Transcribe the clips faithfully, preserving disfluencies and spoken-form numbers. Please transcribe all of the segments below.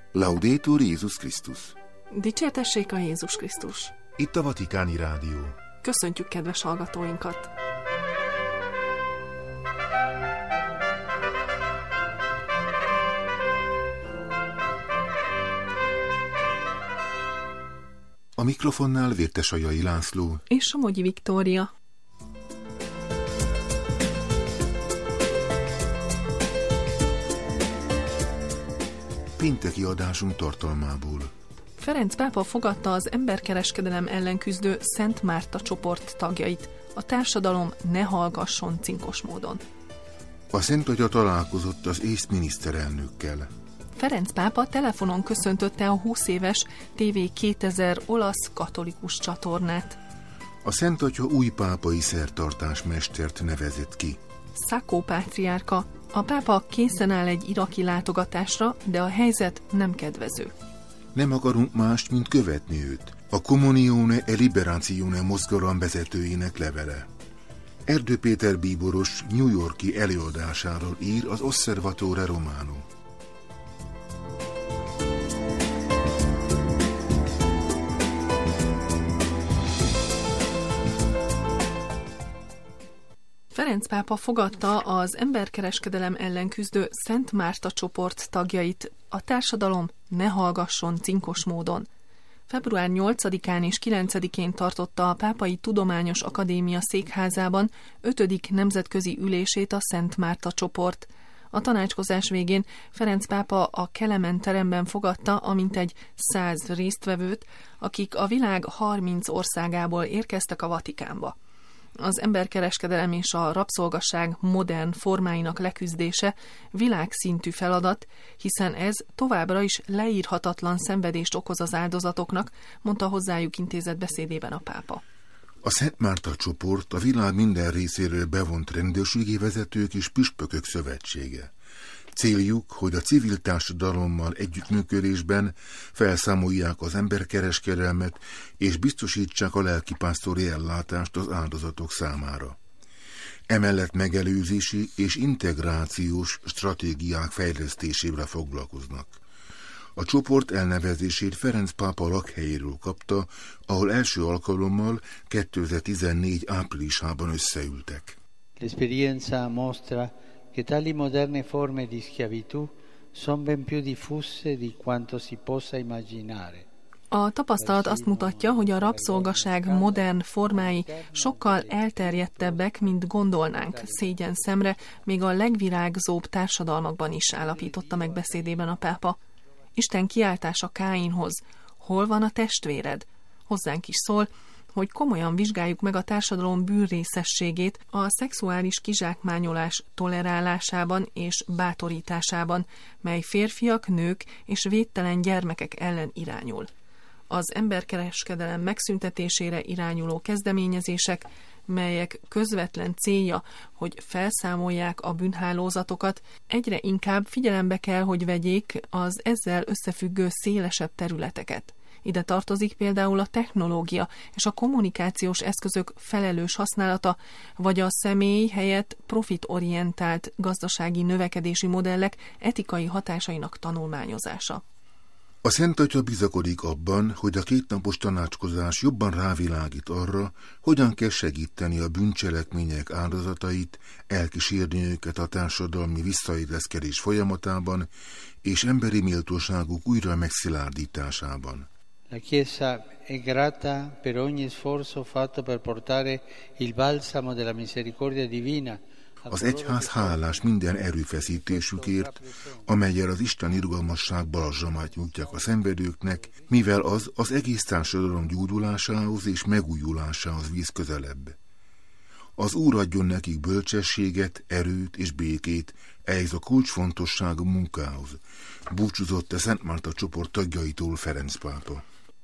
Laudetur Jézus Krisztus. Dicsértessék a Jézus Krisztus. Itt a Vatikáni Rádió. Köszöntjük kedves hallgatóinkat! A mikrofonnál Vértesajai László és Somogyi Viktória. Pénteki adásunk tartalmából. Ferenc pápa fogadta az emberkereskedelem ellen küzdő Szent Márta csoport tagjait. A társadalom ne hallgasson cinkos módon. A Szent Atya találkozott az észt miniszterelnökkel. Ferenc pápa telefonon köszöntötte a húsz éves té vé kétezer olasz katolikus csatornát. A Szent Atya új pápai szertartásmestert nevezett ki. Sacco pátriárka. A pápa készen áll egy iraki látogatásra, de a helyzet nem kedvező. Nem akarunk mást, mint követni őt. A Comunione e Liberazione mozgalom vezetőjének levele. Erdő Péter bíboros New York-i előadásáról ír az Osservatore Romano. Ferenc pápa fogadta az emberkereskedelem ellen küzdő Szent Márta csoport tagjait. A társadalom ne hallgasson cinkos módon. február nyolcadikán és kilencedikén tartotta a Pápai Tudományos Akadémia székházában ötödik nemzetközi ülését a Szent Márta csoport. A tanácskozás végén Ferenc pápa a Kelemen teremben fogadta a mintegy száz résztvevőt, akik a világ harminc országából érkeztek a Vatikánba. Az emberkereskedelem és a rabszolgaság modern formáinak leküzdése világszintű feladat, hiszen ez továbbra is leírhatatlan szenvedést okoz az áldozatoknak, mondta hozzájuk intézett beszédében a pápa. A Szent Márta csoport a világ minden részéről bevont rendőrségi vezetők és püspökök szövetsége. Céljuk, hogy a civil társadalommal együttműködésben felszámolják az emberkereskedelmet és biztosítsák a lelkipásztori ellátást az áldozatok számára. Emellett megelőzési és integrációs stratégiák fejlesztésével foglalkoznak. A csoport elnevezését Ferenc pápa lakhelyéről kapta, ahol első alkalommal kétezer-tizennégy áprilisában összeültek. L'esperienza mostra che tali moderne forme di schiavitù sono ben più diffuse di quanto si possa immaginare. A tapasztalat azt mutatja, hogy a rabszolgaság modern formái sokkal elterjedtebbek, mint gondolnánk, szégyen szemre, még a legvirágzóbb társadalmakban is, állapította meg beszédében a pápa. Isten kiáltása Káinhoz: hol van a testvéred? Hozzánk is szól, hogy komolyan vizsgáljuk meg a társadalom bűnrészességét a szexuális kizsákmányolás tolerálásában és bátorításában, mely férfiak, nők és védtelen gyermekek ellen irányul. Az emberkereskedelem megszüntetésére irányuló kezdeményezések, melyek közvetlen célja, hogy felszámolják a bűnhálózatokat, egyre inkább figyelembe kell, hogy vegyék az ezzel összefüggő szélesebb területeket. Ide tartozik például a technológia és a kommunikációs eszközök felelős használata, vagy a személy helyett profitorientált gazdasági növekedési modellek etikai hatásainak tanulmányozása. A Szent Atya bizakodik abban, hogy a kétnapos tanácskozás jobban rávilágít arra, hogyan kell segíteni a bűncselekmények áldozatait, elkísérni őket a társadalmi visszailleszkedés folyamatában és emberi méltóságuk újra megszilárdításában. La Chiesa è grata per ogni sforzo fatto per portare il balsamo della misericordia divina. Az egyház hálás minden erőfeszítésükért, amellyel az Isten irgalmasság balzsamát nyújtják a szenvedőknek, mivel az az egész társadalom gyógyulásához és megújulásához visz közelebb. Az Úr adjon nekik bölcsességet, erőt és békét ehhez a kulcsfontosságú munkához, búcsúzott a Szent Márta csoport tagjaitól Ferenc pápa.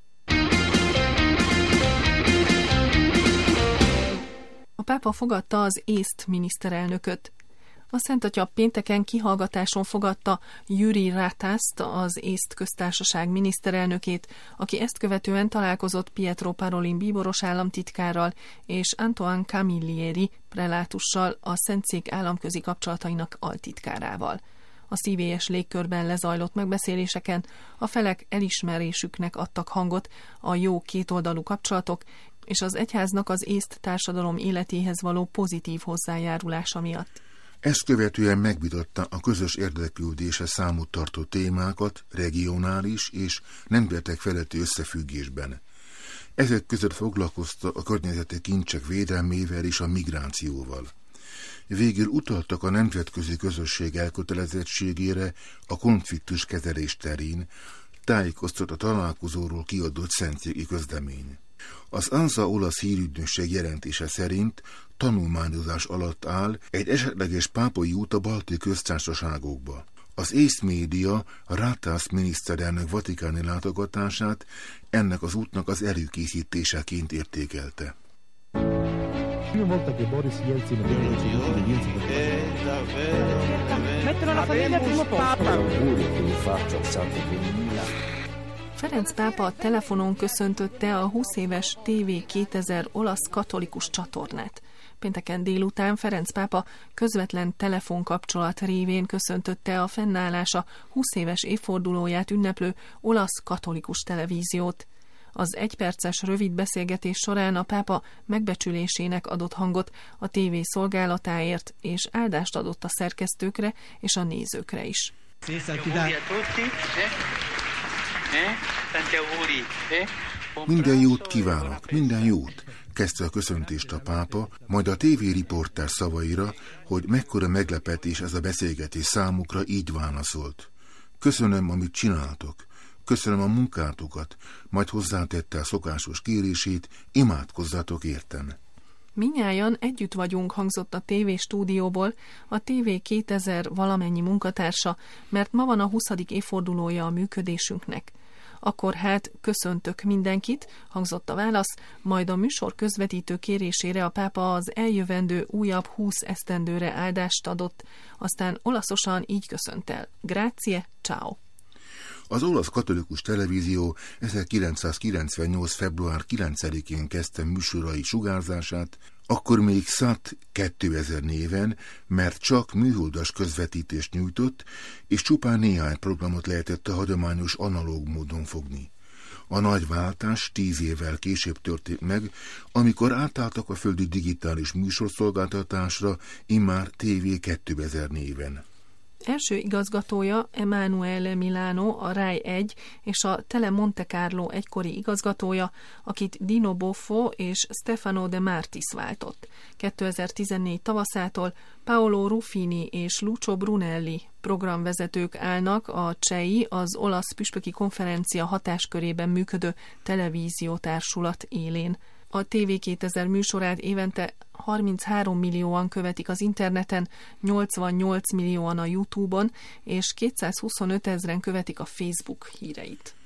A pápa fogadta az észt miniszterelnököt. A Szent Atya pénteken kihallgatáson fogadta Jüri Ratast, az észt köztársaság miniszterelnökét, aki ezt követően találkozott Pietro Parolin bíboros államtitkárral és Antoine Camilleri prelátussal, a Szentszék államközi kapcsolatainak altitkárával. A szívélyes légkörben lezajlott megbeszéléseken a felek elismerésüknek adtak hangot a jó kétoldalú kapcsolatok és az egyháznak az észt társadalom életéhez való pozitív hozzájárulása miatt. Ezt követően megvitatta a közös érdeklődésre számot tartó témákat regionális és nemzetek feletti összefüggésben. Ezek között foglalkozta a környezeti kincsek védelmével és a migrációval. Végül utaltak a nemzetközi közösség elkötelezettségére a konfliktus kezelés terén, tájékoztat a találkozóról kiadott szentségi közlemény. Az ANSA olasz hírügynökség jelentése szerint tanulmányozás alatt áll egy esetleges pápai út a balti köztársaságokba. Az észt média a Ratas miniszterelnök vatikáni látogatását ennek az útnak az előkészítéseként értékelte. Ferenc pápa telefonon köszöntötte a húsz éves té vé kétezer olasz katolikus csatornát. Pénteken délután Ferenc pápa közvetlen telefonkapcsolat révén köszöntötte a fennállása húsz éves évfordulóját ünneplő olasz katolikus televíziót. Az egyperces rövid beszélgetés során a pápa megbecsülésének adott hangot a tévé szolgálatáért, és áldást adott a szerkesztőkre és a nézőkre is. Minden jót kívánok, minden jót, kezdte a köszöntést a pápa, majd a tévériporter szavaira, hogy mekkora meglepetés ez a beszélgetés számukra, így válaszolt. Köszönöm, amit csináltok, köszönöm a munkátokat, majd hozzátette a szokásos kérését, imádkozzatok értem. Minnyájan együtt vagyunk, hangzott a tévé stúdióból a té vé kétezer valamennyi munkatársa, mert ma van a huszadik évfordulója a működésünknek. Akkor hát köszöntök mindenkit, hangzott a válasz, majd a műsor közvetítő kérésére a pápa az eljövendő újabb húsz esztendőre áldást adott, aztán olaszosan így köszönt el. Grazie, ciao. Az olasz katolikus televízió ezerkilencszázkilencvennyolc február kilencedikén kezdte műsorai sugárzását, akkor még szat kétezer néven, mert csak műholdas közvetítést nyújtott, és csupán néhány programot lehetett a hagyományos analóg módon fogni. A nagy váltás tíz évvel később történt meg, amikor átálltak a földi digitális műsorszolgáltatásra, immár té vé kétezer néven. Első igazgatója Emanuele Milano, a Rai egy és a Tele Monte Carlo egykori igazgatója, akit Dino Boffo és Stefano De Martis váltott. kétezer-tizennégy tavaszától Paolo Ruffini és Lucio Brunelli programvezetők állnak a CEI, az olasz püspöki konferencia hatáskörében működő televíziótársulat élén. A té vé kétezer műsorát évente harminchárom millióan követik az interneten, nyolcvannyolc millióan a YouTube-on, és kétszázhuszonöt ezren követik a Facebook híreit.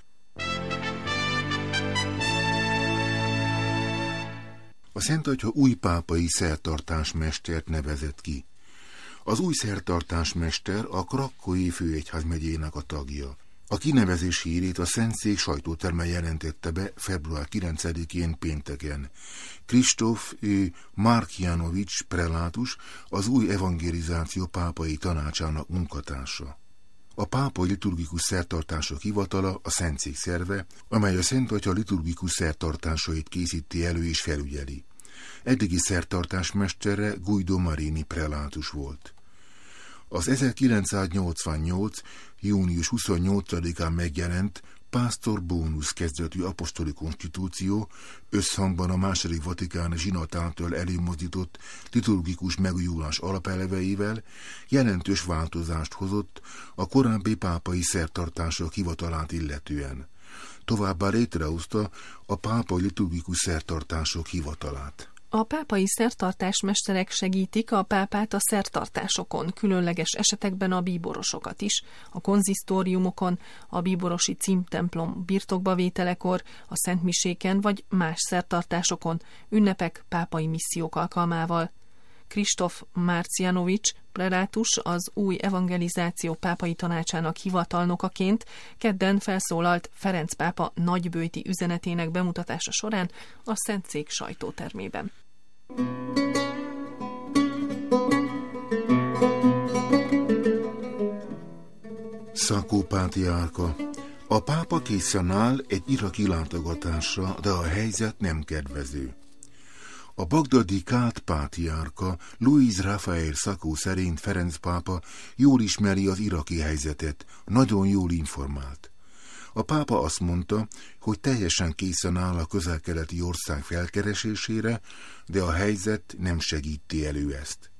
A Szentegyház új pápai szertartásmestert nevezett ki. Az új szertartásmester a krakkói főegyházmegyének a tagja. A kinevezés hírét a Szentszék sajtóterme jelentette be február kilencedikén pénteken. Kristóf Markjanovics prelátus, az új evangelizáció pápai tanácsának munkatársa. A pápai liturgikus szertartások hivatala a Szentszék szerve, amely a Szentegyház liturgikus szertartásait készíti elő és felügyeli. Eddigi szertartásmestere Guido Marini prelátus volt. Az ezerkilencszáznyolcvannyolc. június huszonnyolcadikán megjelent Pastor Bonus kezdetű apostoli konstitúció összhangban a második vatikáni zsinat által előmozdított liturgikus megújulás alapelveivel jelentős változást hozott a korábbi pápai szertartások hivatalát illetően. Továbbá létrehozta a pápai liturgikus szertartások hivatalát. A pápai szertartásmesterek segítik a pápát a szertartásokon, különleges esetekben a bíborosokat is, a konzisztóriumokon, a bíborosi címtemplom birtokba vételekor, a szentmiséken vagy más szertartásokon, ünnepek, pápai missziók alkalmával. Kristóf Markjanovics prelátus az új evangelizáció pápai tanácsának hivatalnokaként kedden felszólalt Ferenc pápa nagybőti üzenetének bemutatása során a Szentszék sajtótermében. Szakó pátriárka. A pápa készen áll egy iraki látogatásra, de a helyzet nem kedvező. A bagdadi kált pátriárka Luis Rafael Szakó szerint Ferenc pápa jól ismeri az iraki helyzetet, nagyon jól informált. A pápa azt mondta, hogy teljesen készen áll a közel-keleti ország felkeresésére, de a helyzet nem segíti elő ezt.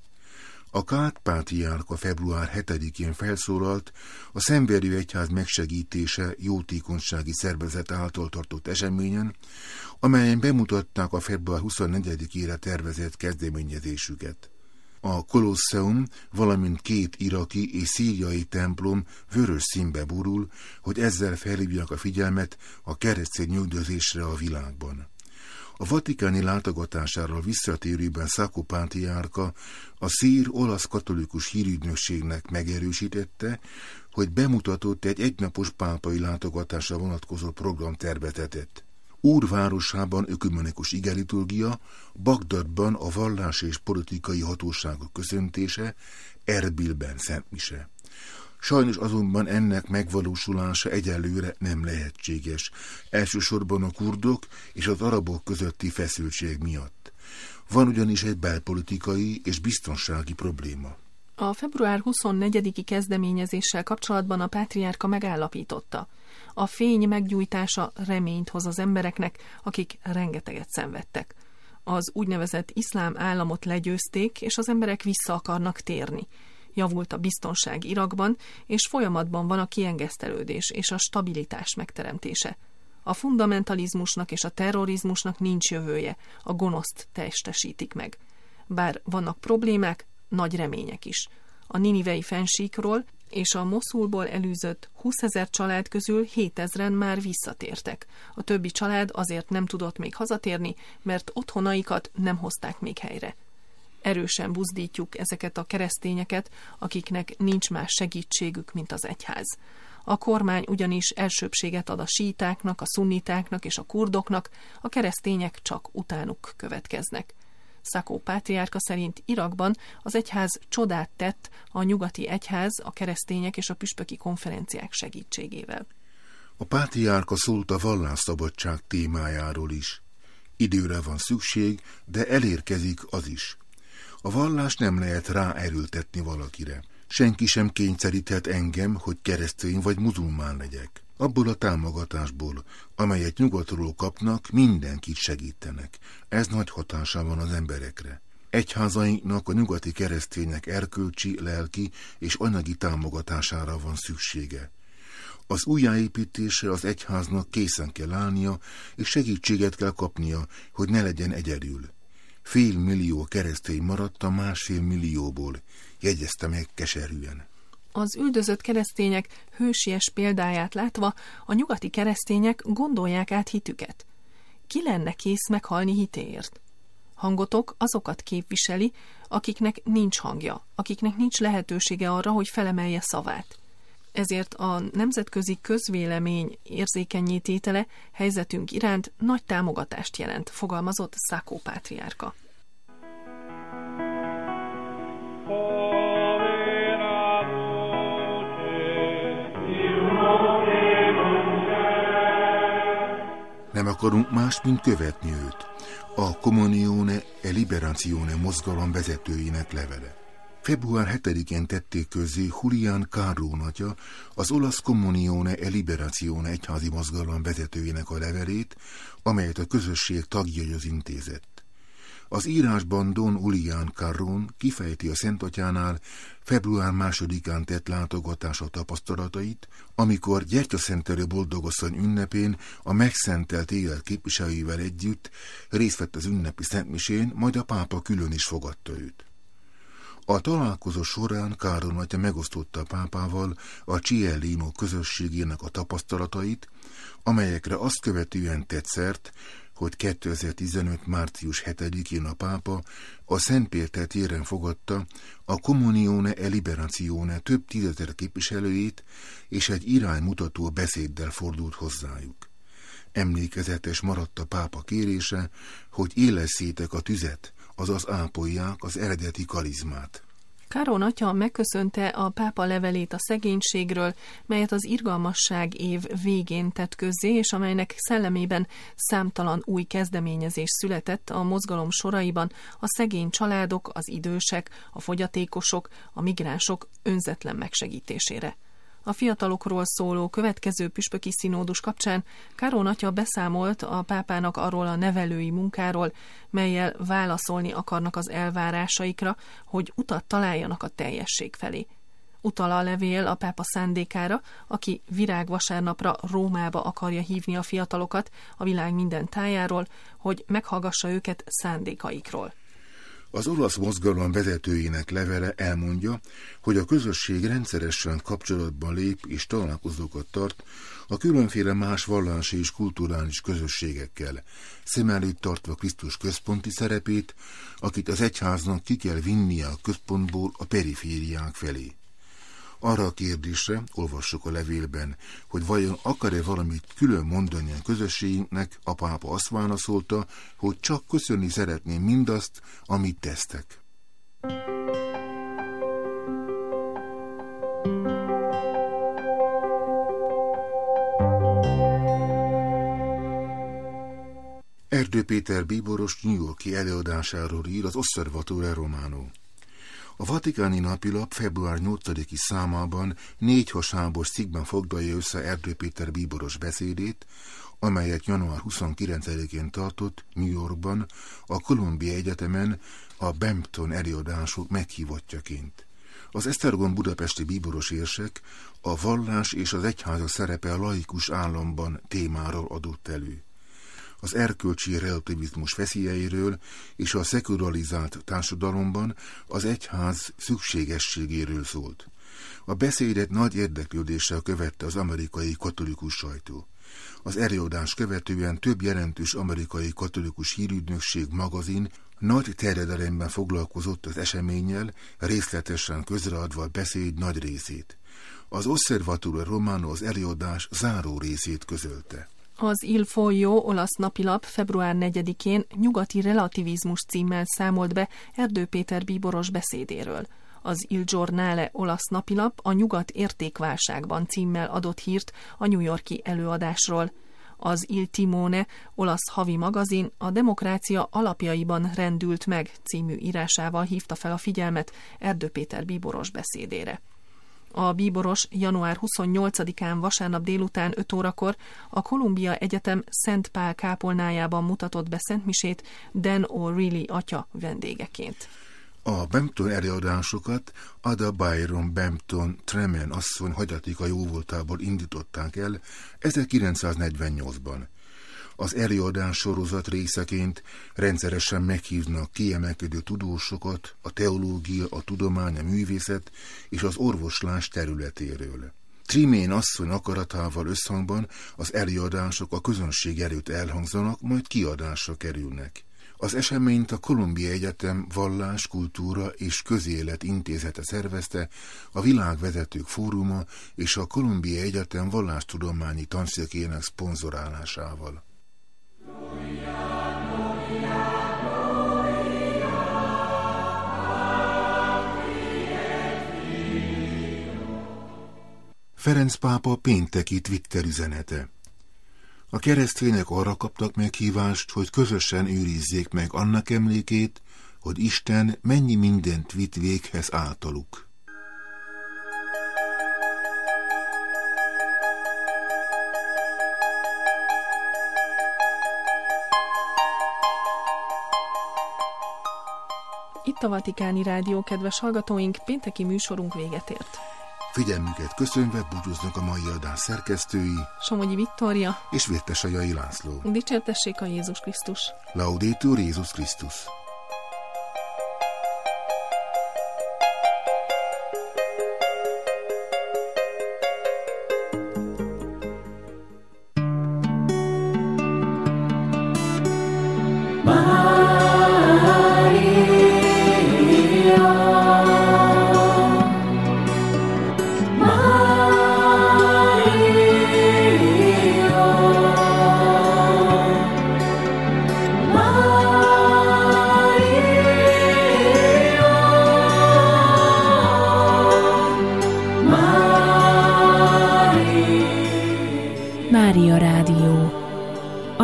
A kált pátriárka február hetedikén felszólalt a Szenvedő Egyház megsegítése jótékonysági szervezet által tartott eseményen, amelyen bemutatták a február huszonnegyedikére tervezett kezdeményezésüket. A Kolosseum, valamint két iraki és szíriai templom vörös színbe borul, hogy ezzel felhívják a figyelmet a keresztény üldözésre a világban. A vatikáni látogatásáról visszatérőben Szakó pátriárka a szír-olasz katolikus hírügynökségnek megerősítette, hogy bemutatott egy egynapos pápai látogatásra vonatkozó programtervezetet. Úr városában ökumenikus igeliturgia, Bagdadban a vallás és politikai hatóságok köszöntése, Erbilben szentmise. Sajnos azonban ennek megvalósulása egyelőre nem lehetséges, elsősorban a kurdok és az arabok közötti feszültség miatt. Van ugyanis egy belpolitikai és biztonsági probléma. A február huszonnegyediki kezdeményezéssel kapcsolatban a pátriárka megállapította: a fény meggyújtása reményt hoz az embereknek, akik rengeteget szenvedtek. Az úgynevezett iszlám államot legyőzték, és az emberek vissza akarnak térni. Javult a biztonság Irakban, és folyamatban van a kiengesztelődés és a stabilitás megteremtése. A fundamentalizmusnak és a terrorizmusnak nincs jövője, a gonoszt testesítik meg. Bár vannak problémák, nagy remények is. A ninivei fennsíkról és a Moszulból elűzött húszezer család közül hétezren már visszatértek. A többi család azért nem tudott még hazatérni, mert otthonaikat nem hozták még helyre. Erősen buzdítjuk ezeket a keresztényeket, akiknek nincs más segítségük, mint az egyház. A kormány ugyanis elsőbbséget ad a síitáknak, a szunnitáknak és a kurdoknak, a keresztények csak utánuk következnek. Szakó pátriárka szerint Irakban az egyház csodát tett a nyugati egyház, a keresztények és a püspöki konferenciák segítségével. A pátriárka szólt a vallásszabadság témájáról is. Időre van szükség, de elérkezik az is. A vallás nem lehet ráerőltetni valakire. Senki sem kényszeríthet engem, hogy keresztény vagy muzulmán legyek. Abból a támogatásból, amelyet nyugatról kapnak, mindenkit segítenek. Ez nagy hatása van az emberekre. Egyházainknak a nyugati keresztények erkölcsi, lelki és anyagi támogatására van szüksége. Az újjáépítésre az egyháznak készen kell állnia, és segítséget kell kapnia, hogy ne legyen egyedül. Fél millió keresztény maradt a másfél millióból, jegyezte meg keserűen. Az üldözött keresztények hősies példáját látva, a nyugati keresztények gondolják át hitüket. Ki lenne kész meghalni hitéért? Hangotok azokat képviseli, akiknek nincs hangja, akiknek nincs lehetősége arra, hogy felemelje szavát. Ezért a nemzetközi közvélemény érzékennyé tétele helyzetünk iránt nagy támogatást jelent, fogalmazott Szakó pátriárka. Nem akarunk más, mint követni őt. A Comunione e Liberazione mozgalom vezetőinek levele. február hetedikén tették közzé Julián Cardone atya, az olasz Comunione e Liberazione egyházi mozgalom vezetőjének a levelét, amelyet a közösség tagjaihoz intézett. Az írásban Don Julián Cardone kifejti a Szentatyánál február másodikán tett látogatása tapasztalatait, amikor gyertyaszentelő boldogasszony ünnepén a megszentelt élet képviselőivel együtt részt vett az ünnepi szentmisén, majd a pápa külön is fogadta őt. A találkozó során Cardone atya megosztotta a pápával a Ciellino közösségének a tapasztalatait, amelyekre azt követően tett szert, hogy kétezer-tizenöt. március hetedikén a pápa a Szent Péter téren fogadta a Comunione e Liberazione több tízezer képviselőjét, és egy iránymutató beszéddel fordult hozzájuk. Emlékezetes maradt a pápa kérése, hogy élesszétek a tüzet, azaz ápolják az eredeti karizmát. Káron atya megköszönte a pápa levelét a szegénységről, melyet az irgalmasság év végén tett közzé, és amelynek szellemében számtalan új kezdeményezés született a mozgalom soraiban a szegény családok, az idősek, a fogyatékosok, a migránsok önzetlen megsegítésére. A fiatalokról szóló következő püspöki színódus kapcsán Káron atya beszámolt a pápának arról a nevelői munkáról, mellyel válaszolni akarnak az elvárásaikra, hogy utat találjanak a teljesség felé. Utal a levél a pápa szándékára, aki virágvasárnapra Rómába akarja hívni a fiatalokat a világ minden tájáról, hogy meghallgassa őket szándékaikról. Az olasz mozgalom vezetőinek levele elmondja, hogy a közösség rendszeresen kapcsolatban lép és találkozókat tart a különféle más vallási és kulturális közösségekkel, szem előtt tartva Krisztus központi szerepét, akit az egyháznak ki kell vinnie a központból a perifériák felé. Arra a kérdésre, olvassuk a levélben, hogy vajon akar-e valamit külön mondani a közösségünknek, a pápa azt válaszolta, hogy csak köszönni szeretném mindazt, amit tesztek. Erdő Péter bíboros New York-i előadásáról ír az Osservatore Romano. A vatikáni napilap február nyolcadiki számában négy hasábos cikkben foglalja össze Erdő Péter bíboros beszédét, amelyet január huszonkilencedikén tartott New Yorkban, a Columbia Egyetemen a Bampton előadások meghívottjaként. Az Esztergom budapesti bíboros érsek a vallás és az egyházak szerepe a laikus államban témáról adott elő. Az erkölcsi relativizmus veszélyeiről és a szekularizált társadalomban az egyház szükségességéről szólt. A beszédet nagy érdeklődéssel követte az amerikai katolikus sajtó. Az előadás követően több jelentős amerikai katolikus hírügynökség magazin nagy terjedelemben foglalkozott az eseménnyel, részletesen közreadva a beszéd nagy részét. Az Osservatore Romano az előadás záró részét közölte. Az Il Foglio olasz napilap február negyedikén Nyugati relativizmus címmel számolt be Erdő Péter bíboros beszédéről. Az Il Giornale olasz napilap a Nyugat értékválságban címmel adott hírt a New York-i előadásról. Az Il Timone olasz havi magazin a Demokrácia alapjaiban rendült meg című írásával hívta fel a figyelmet Erdő Péter bíboros beszédére. A bíboros január huszonnyolcadikán vasárnap délután öt órakor a Columbia Egyetem Szent Pál kápolnájában mutatott be szentmisét Dan O'Reilly atya vendégeként. A Bampton előadásokat Ada Byron Bampton Tremen asszony hagyatéka jóvoltából indították el ezerkilencszáznegyvennyolcban. Az előadás sorozat részeként rendszeresen meghívnak kiemelkedő tudósokat a teológia, a tudomány, a művészet és az orvoslás területéről. Trimén asszony akaratával összhangban az előadások a közönség előtt elhangzanak, majd kiadásra kerülnek. Az eseményt a Columbia Egyetem Vallás, Kultúra és Közélet Intézete szervezte, a Világvezetők Fóruma és a Columbia Egyetem vallástudományi tanszékének szponzorálásával. Ferenc pápa pénteki Twitter üzenete. A keresztények arra kaptak meghívást, hogy közösen őrizzék meg annak emlékét, hogy Isten mennyi mindent vitt véghez általuk. Itt a Vatikáni Rádió, kedves hallgatóink, pénteki műsorunk véget ért. Figyelmüket köszönve búcsúznak a mai adás szerkesztői Somogyi Viktória és Vértesajai László. Dicsértessék a Jézus Krisztus! Laudetur Jézus Krisztus! Maria,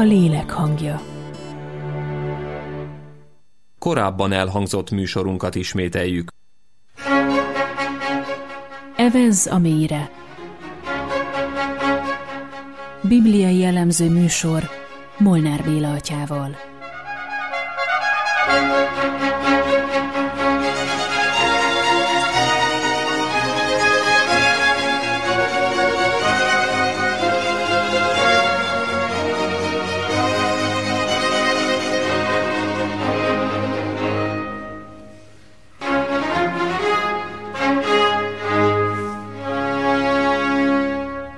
lélek hangja. Korábban elhangzott műsorunkat ismételjük. Evezz a mélyre. Bibliai jellemző műsor Molnár Béla atyával.